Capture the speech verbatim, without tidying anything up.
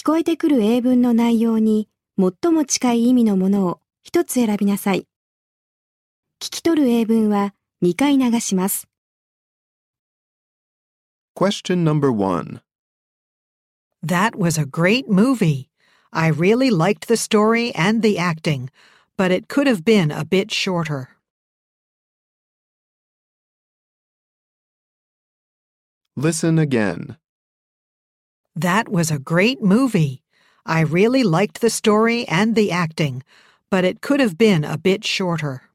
こえてくる英文の内容に最も近い意味のものを一つ選びなさい。聞き取る英文はにかい流します。 Question number one. That was a great movie. I really liked the story and the acting, but it could have been a bit shorter. Listen again. That was a great movie. I really liked the story and the acting, but it could have been a bit shorter.